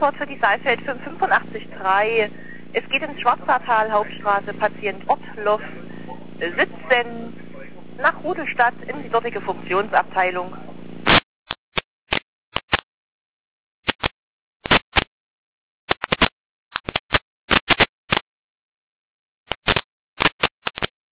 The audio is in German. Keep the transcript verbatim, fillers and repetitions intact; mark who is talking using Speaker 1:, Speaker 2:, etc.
Speaker 1: Transport für die Saalfeld fünf fünf acht drei. Es geht ins Schwarzartal, Hauptstraße, Patient Ortloff, siebzehn, nach Rudelstadt in die dortige Funktionsabteilung.